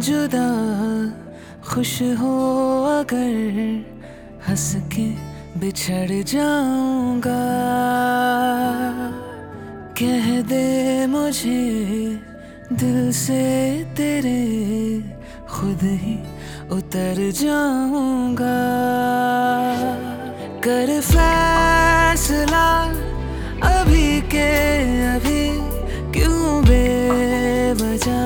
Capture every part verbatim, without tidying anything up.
जुदा खुश हो अगर हंस के बिछड़ जाऊंगा। कह दे मुझे दिल से तेरे खुद ही उतर जाऊंगा। कर फैसला अभी के अभी, क्यों बेवजह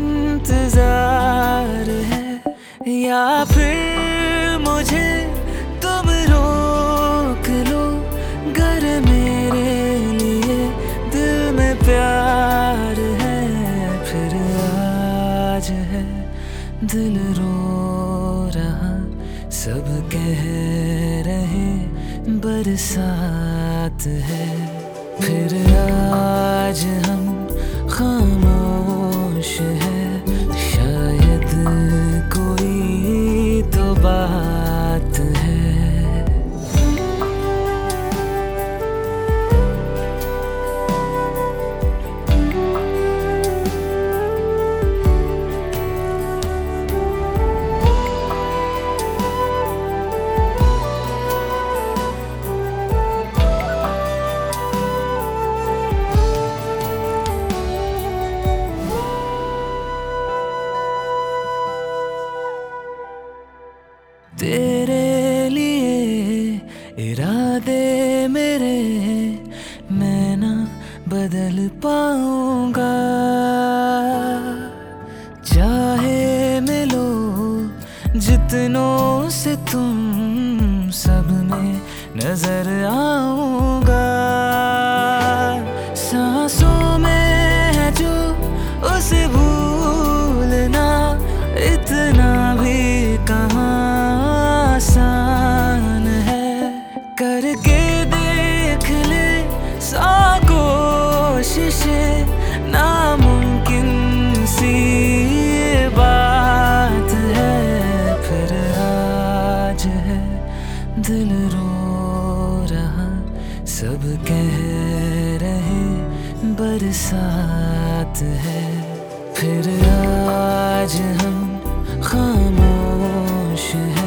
इंतजार है, या फिर मुझे तुम रोक लो। गर मेरे लिए दिल में प्यार है, फिर आज है दिल रो रहा, सब कह रहे बरसात है। फिर आज हम खामोश है, शायद कोई तो बात है। तेरे लिए इरादे मेरे मैं ना बदल पाऊंगा। चाहे मिलो जितनों से तुम सब में नजर आऊंगा। सांसों में है जो उसे भूलना इतना भी कहाँ आसान है। करके देख ले सौ कोशिशें, नामुमकिन सी ये बात है। फिर आज है दिल रो रहा, सब कह रहे बरसात है। फिर आज हम खामोश है,